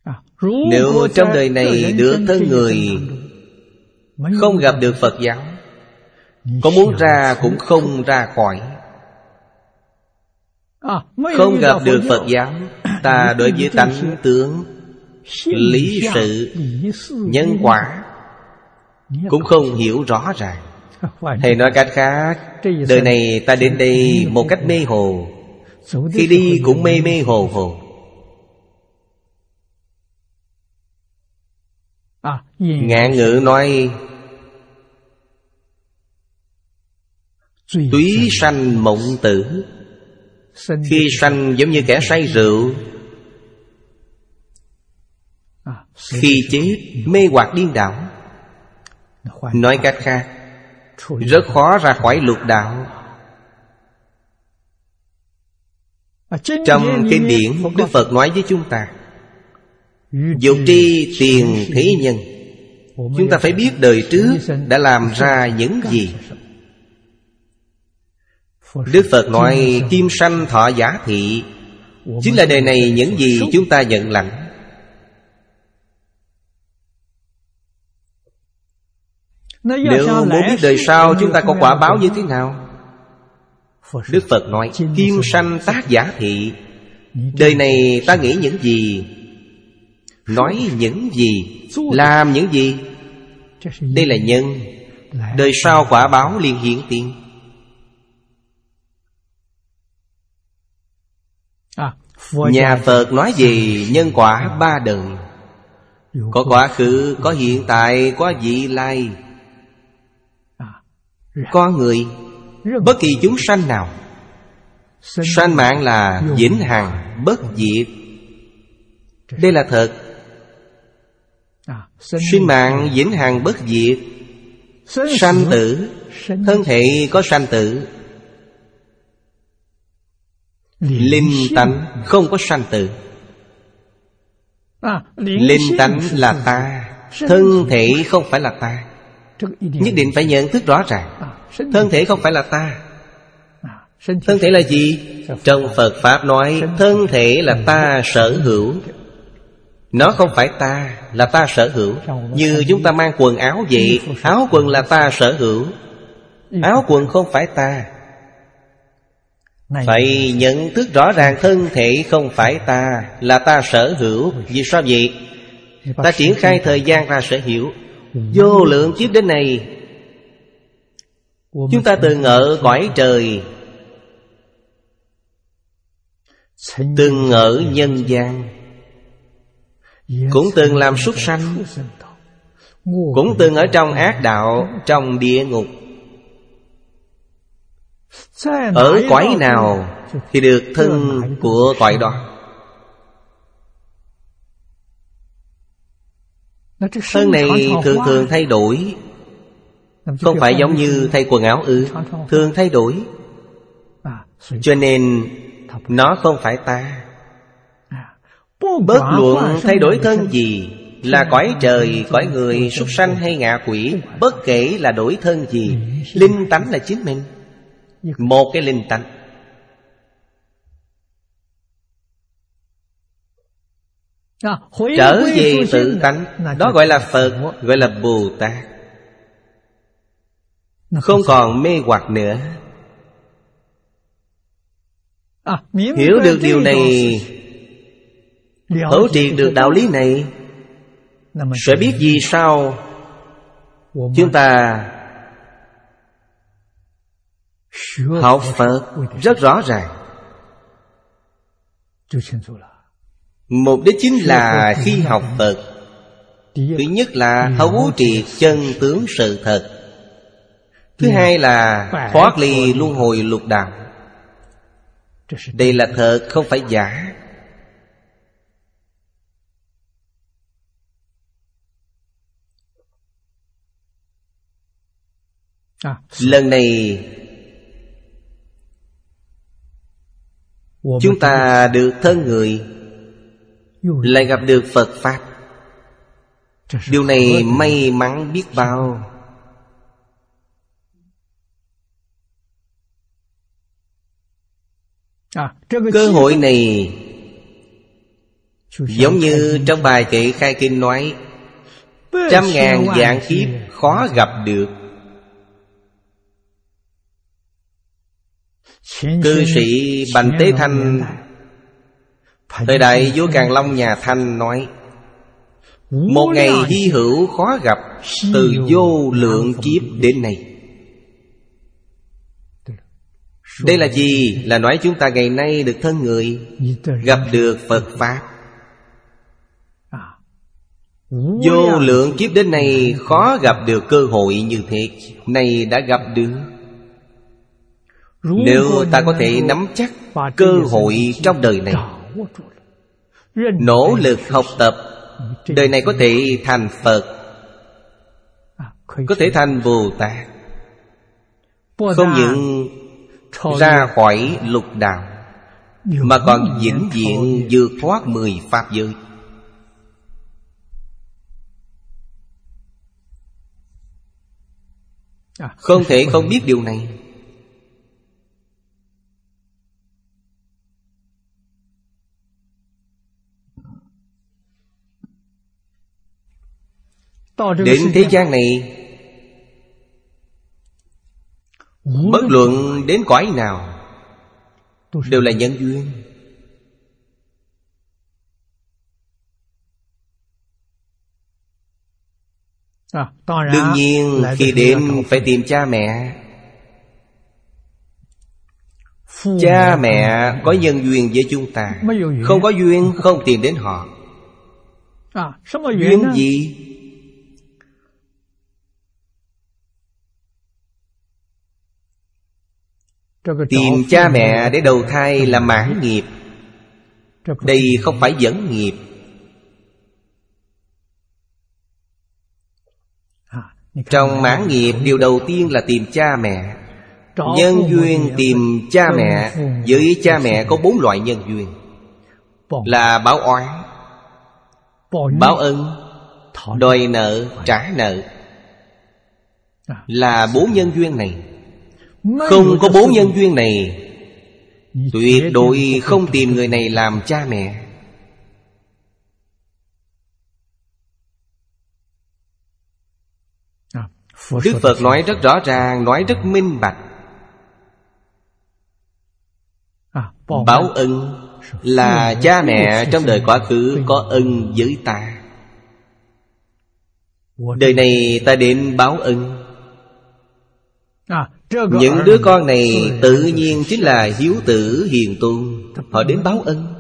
Nếu trong đời này được thân người, không gặp được Phật giáo, có muốn ra cũng không ra khỏi. Không gặp được Phật giáo, ta đối với tánh tướng, lý sự, nhân quả cũng không hiểu rõ ràng. Hay nói cách khác, đời này ta đến đây một cách mê hồ, khi đi cũng mê mê hồ hồ. Ngạn ngữ nói túy sanh mộng tử. Khi sanh giống như kẻ say rượu, khi chết mê hoặc điên đảo. Nói cách khác, rất khó ra khỏi lục đạo. Trong kinh điển, Đức Phật nói với chúng ta, dục tri tiền thế nhân. Chúng ta phải biết đời trước đã làm ra những gì. Đức Phật nói kim sanh thọ giả thị, chính là đời này những gì chúng ta nhận lãnh. Nếu muốn biết đời sau chúng ta có quả báo như thế nào, Đức Phật nói kim sanh tác giả thị. Đời này ta nghĩ những gì, nói những gì, làm những gì, đây là nhân. Đời sau quả báo liền hiện tiền. Nhà Phật nói về nhân quả ba đời. Có quá khứ, có hiện tại, có vị lai. Con người, bất kỳ chúng sanh nào, sanh mạng là vĩnh hằng bất diệt. Đây là thật. Sinh mạng vĩnh hằng bất diệt. Sanh tử, thân thể có sanh tử. Linh tánh không có sanh tử. Linh tánh là ta, thân thể không phải là ta. Nhất định phải nhận thức rõ ràng. Thân thể không phải là ta. Thân thể là gì? Trong Phật Pháp nói thân thể là ta sở hữu. Nó không phải ta, là ta sở hữu. Như chúng ta mang quần áo vậy, áo quần là ta sở hữu. Áo quần không phải ta. Phải nhận thức rõ ràng thân thể không phải ta, là ta sở hữu. Vì sao vậy? Ta triển khai thời gian ra sở hữu. Vô lượng kiếp đến này, chúng ta từng ở cõi trời, từng ở nhân gian, cũng từng làm súc sanh, cũng từng ở trong ác đạo, trong địa ngục. Ở cõi nào thì được thân của cõi đó. Thân này thường thường thay đổi, không phải giống như thay quần áo ư. Thường thay đổi, cho nên nó không phải ta. Bất luận thay đổi thân gì, là cõi trời, cõi người, súc sanh hay ngạ quỷ, bất kể là đổi thân gì, linh tánh là chính mình. Một cái linh tánh. Trở về tự tánh, đó gọi là Phật, gọi là Bồ Tát. Không còn mê hoặc nữa. Hiểu được điều này, thấu triệt được đạo lý này, sẽ biết vì sao chúng ta học Phật rất rõ ràng. Mục đích chính là khi học Phật, thứ nhất là thấu triệt chân tướng sự thật. Thứ hai là thoát ly luân hồi lục đạo. Đây là thật, không phải giả. Lần này chúng ta được thân người, lại gặp được Phật Pháp. Điều này may mắn biết bao. Cơ hội này Giống như trong bài kệ khai kinh nói, 100.000 vạn kiếp khó gặp được. Cư sĩ Bành Tế Thanh thời đại vua Càn Long nhà Thanh nói, một ngày hy hữu khó gặp, từ vô lượng kiếp đến nay. Đây là gì? Là nói chúng ta ngày nay được thân người, gặp được Phật Pháp. Vô lượng kiếp đến nay khó gặp được cơ hội như thế. Này đã gặp được. Nếu ta có thể nắm chắc cơ hội trong đời này, nỗ lực học tập, đời này có thể thành Phật, có thể thành Bồ Tát. Không những ra khỏi lục đạo, mà còn vĩnh viễn vượt thoát 10 pháp giới. Không thể không biết điều này. Đến thế gian này, bất luận đến cõi nào, đều là nhân duyên. Đương nhiên khi đến phải tìm cha mẹ. Cha mẹ có nhân duyên với chúng ta, không có duyên không tìm đến họ. Duyên gì? Tìm cha mẹ để đầu thai là mãn nghiệp. Đây không phải dẫn nghiệp. Trong mãn nghiệp, điều đầu tiên là tìm cha mẹ. Nhân duyên tìm cha mẹ. Với cha mẹ có 4 loại nhân duyên, là báo oán, báo ân, đòi nợ, trả nợ. Là 4 nhân duyên này. Không có 4 nhân duyên này, tuyệt đối không tìm người này làm cha mẹ. Đức Phật nói rất rõ ràng, nói rất minh bạch. Báo ân là cha mẹ trong đời quá khứ có ân với ta. Đời này ta đến báo ân. Những đứa con này tự nhiên chính là hiếu tử hiền tôn, họ đến báo ân.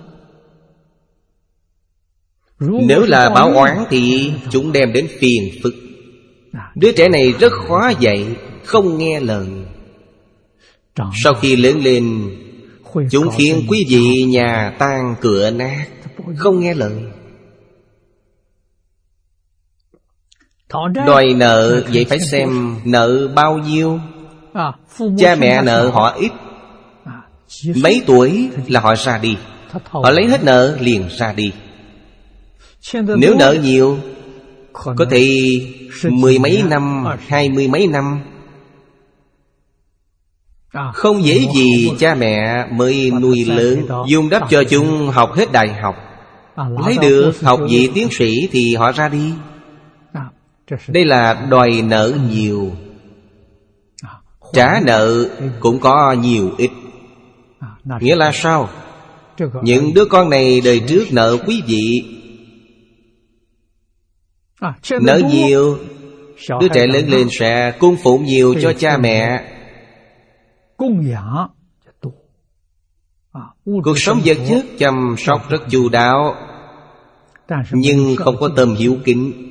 Nếu là báo oán thì chúng đem đến phiền phức. Đứa trẻ này rất khó dạy, không nghe lời. Sau khi lớn lên, chúng khiến quý vị nhà tan cửa nát, không nghe lời. Đòi nợ, vậy phải xem nợ bao nhiêu. Cha mẹ nợ họ ít, mấy tuổi là họ ra đi, họ lấy hết nợ liền ra đi. Nếu nợ nhiều, có thể 10 mấy năm, 20 mấy năm. Không dễ gì cha mẹ mới nuôi lớn, dung đắp cho chúng học hết đại học, lấy được học vị tiến sĩ thì họ ra đi. Đây là đòi nợ nhiều. Trả nợ cũng có nhiều ít. Nghĩa là sao? Những đứa con này đời trước nợ quý vị, nợ nhiều, đứa trẻ lớn lên sẽ cung phụng nhiều cho cha mẹ. Cuộc sống vật chất chăm sóc rất chu đáo, nhưng không có tâm hiếu kính.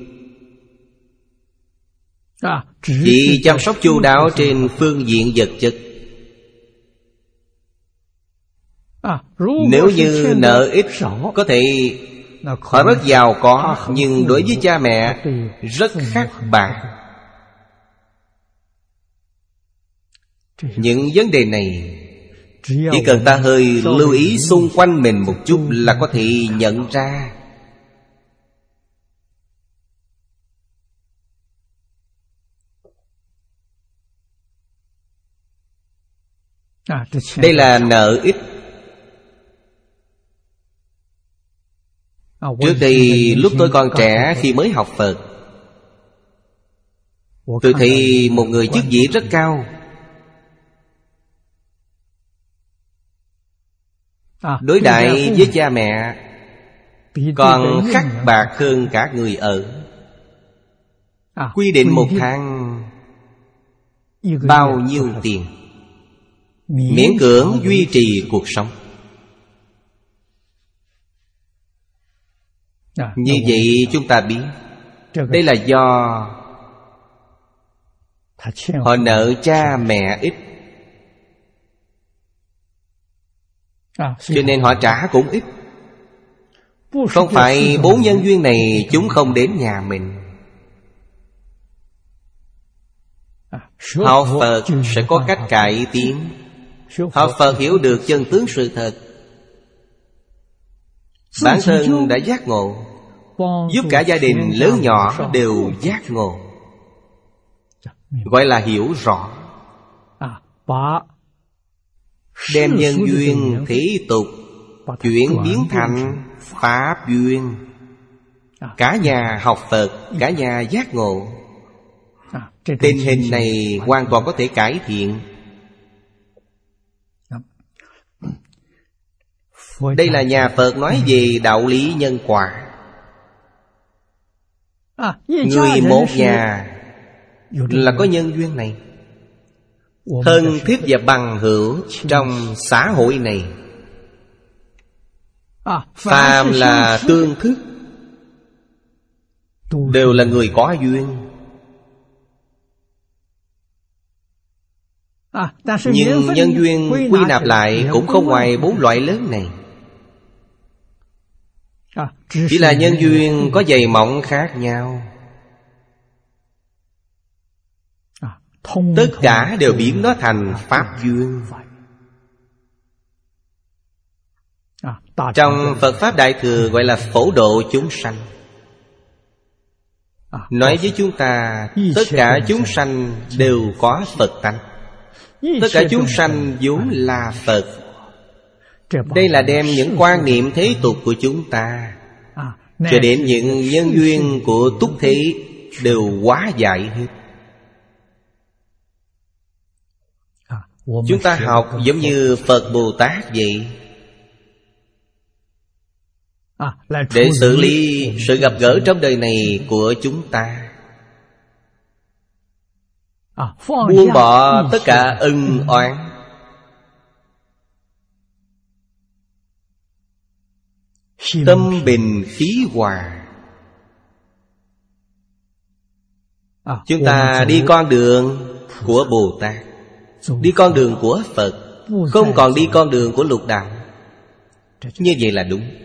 Chỉ chăm sóc chu đáo trên phương diện vật chất. Nếu như nợ ít, có thể họ rất giàu có, nhưng đối với cha mẹ rất khắc bạc. Những vấn đề này chỉ cần ta hơi lưu ý xung quanh mình một chút là có thể nhận ra. Đây là nợ ít. Trước đây lúc tôi còn trẻ, khi mới học Phật, tôi thấy một người chức vị rất cao, đối đãi với cha mẹ còn khắc bạc hơn cả người ở. Quy định một tháng bao nhiêu tiền, miễn cưỡng duy trì cuộc sống. Như vậy chúng ta biết đây là do họ nợ cha mẹ ít, cho nên họ trả cũng ít. Không phải 4 nhân duyên này chúng không đến nhà mình. Học Phật sẽ có cách cải tiến. Học Phật hiểu được chân tướng sự thật, bản thân đã giác ngộ, giúp cả gia đình lớn nhỏ đều giác ngộ, gọi là hiểu rõ. Đem nhân duyên thế tục chuyển biến thành pháp duyên. Cả nhà học Phật, cả nhà giác ngộ. Tình hình này hoàn toàn có thể cải thiện. Đây là nhà Phật nói về đạo lý nhân quả. Người một nhà là có nhân duyên này. Thân thiết và bằng hữu trong xã hội này, phàm là tương thức đều là người có duyên. Nhưng nhân duyên quy nạp lại cũng không ngoài 4 loại lớn này. Chỉ là nhân duyên có dày mỏng khác nhau. Tất cả đều biến nó thành pháp duyên. Trong Phật Pháp Đại Thừa gọi là phổ độ chúng sanh. Nói với chúng ta tất cả chúng sanh đều có Phật tánh. Tất cả chúng sanh vốn là Phật. Đây là đem những quan niệm thế tục của chúng ta cho đến những nhân duyên của túc thế đều hóa giải hết. Chúng ta học giống như Phật Bồ Tát vậy, để xử lý sự gặp gỡ trong đời này của chúng ta. Buông bỏ tất cả ân oán, tâm bình khí hòa. Chúng ta đi con đường của Bồ Tát, đi con đường của Phật, không còn đi con đường của lục đạo. Như vậy là đúng.